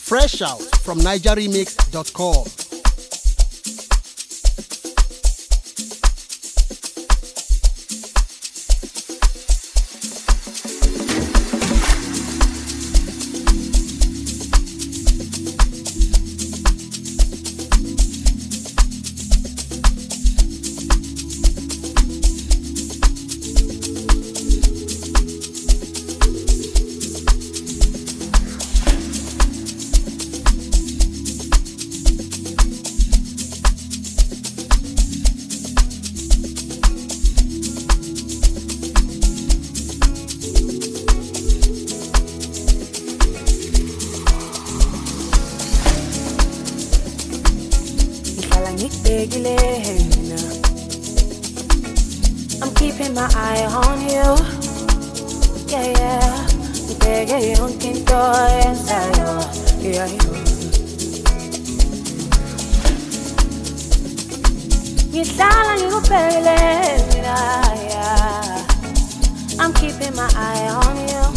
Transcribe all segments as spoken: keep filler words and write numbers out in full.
Fresh out from niger remix dot com. I'm keeping my eye on you. Yeah, yeah. Peguei un quinto ensayo. Yeah, yeah. Ngihlala ngikubhekele mina, yeah. I'm keeping my eye on you.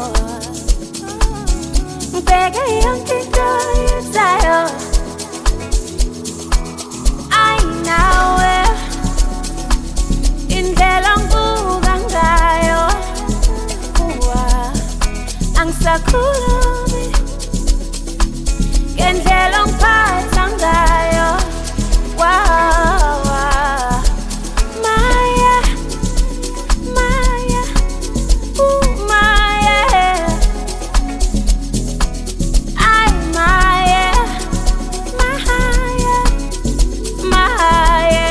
Peguei un quinto ensayo. Nawe indlela ngibuka ngayo uwa angisakhulumi ngendlela ngiphatha ngayo wawa maya maya uh maya ay maya maya maya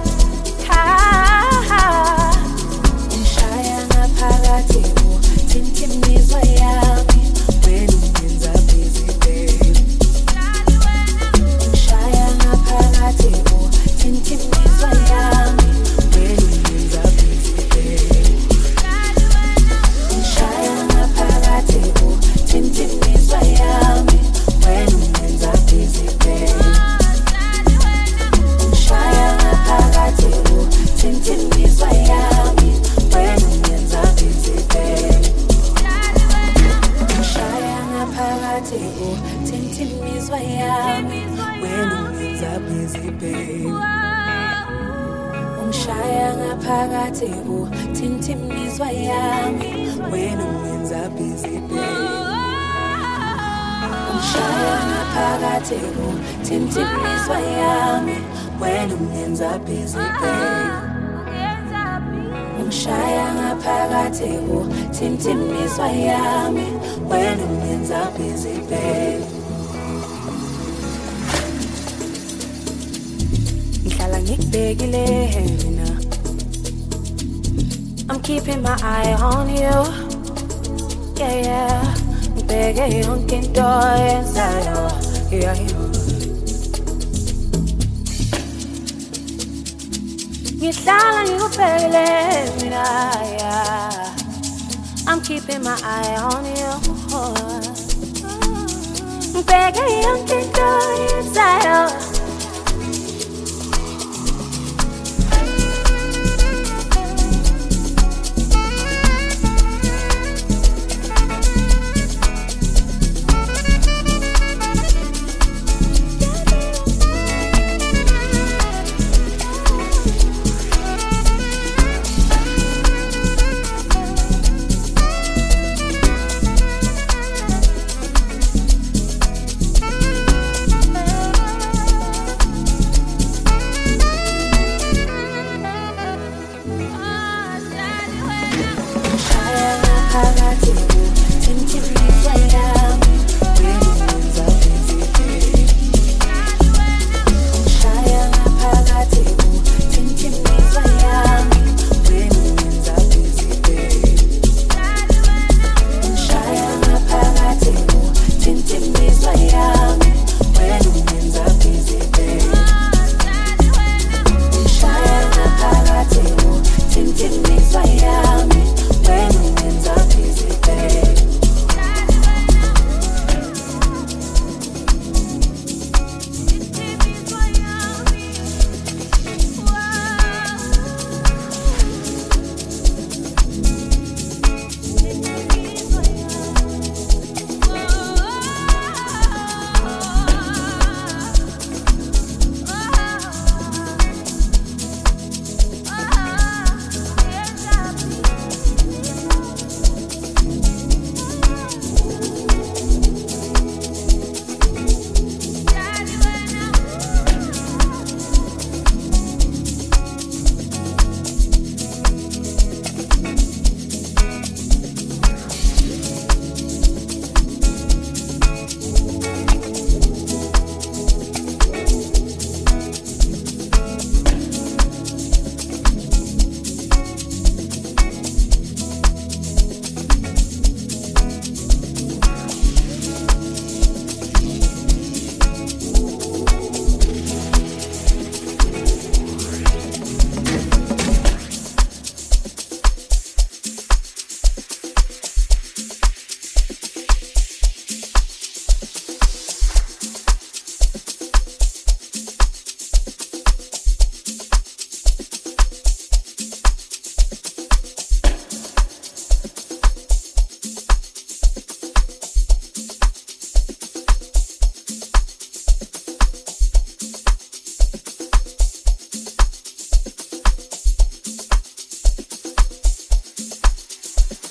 I'm keeping my eye on you. Yeah, yeah. Peguei un quinto ensayo. Yeah, yeah. Ngihlala ngikubhekele mina, yeah. I'm keeping my eye on you. Peguei un quinto ensayo.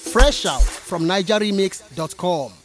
Fresh out from niger remix dot com.